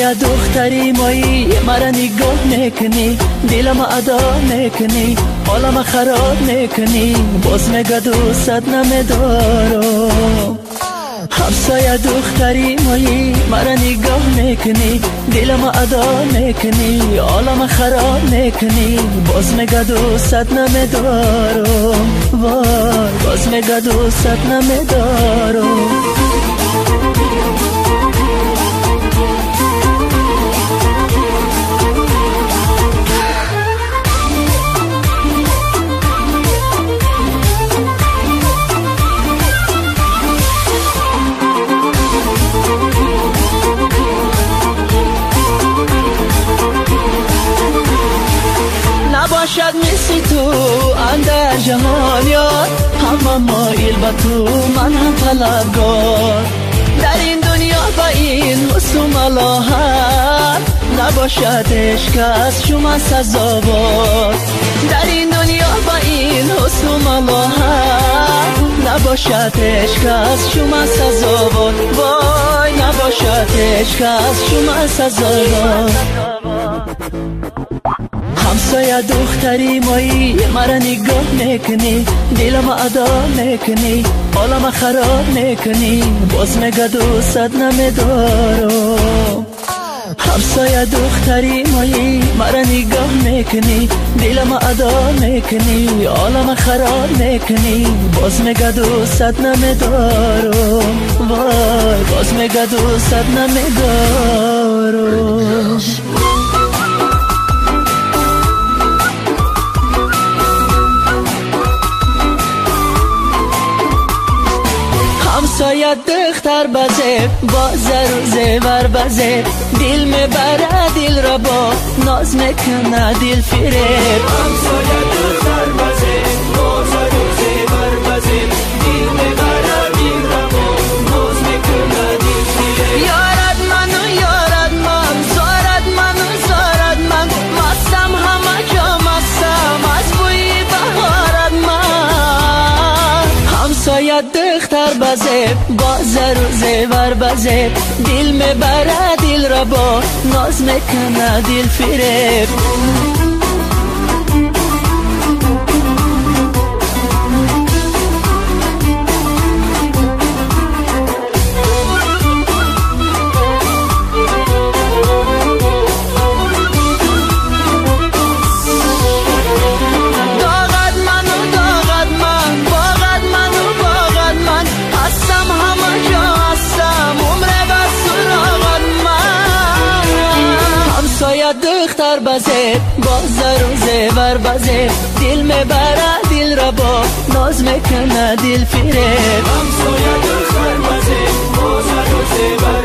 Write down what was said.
همسایه دختری مایی مرا نگاه میکنی، دلم ادا میکنی، حالم خراب میکنی، باز میگه دوست نمیدارم. همسایه دختری مایی مرا نگاه میکنی، دلم ادا میکنی، حالم خراب میکنی، باز میگه دوست نمیدارم. وای باز میگه دوست نمیدارم. نباشد مثل تو اندر جهان یار، همه مایل به تو من هم طلبگار. در این دنیا با این حسن ملاحت، نباشد عشق از شما سزاوار. در این دنیا با این حسن ملاحت، نباشد عشق از شما سزاوار. وای نباشد عشق از شما سزاوار. همسایه دختری مایی مرا نگاه میکنی، دلم ادا میکنی، حالم خراب میکنی، باز میگه دوست نمیدارم. همسایه دختری مایی مرا نگاه میکنی، دلم ادا میکنی، حالم خراب میکنی، باز میگه دوست نمیدارم. وای باز میگه دوست نمیدارم. همسایه دختر بزه با زر و زیور بزه، دل میبره دل را با ناز میکنه دل فریب. همسایه دختر بزه با زر و زیور بزه، دل میبره دل را با ناز میکنه دل فریب. یارد منو یارد من، زارد منو زارد من، مستم همه جا مستم از بوی بهارد من. همسایه دختر بزه با زر و زیور بزه، دل میبره دل را با ناز میکنه دل فریب. دختر بزه با زر و زیور بزه، دل میبره دل را با ناز میکنه دل فریب. همسایه دختر بزه با زر و زیور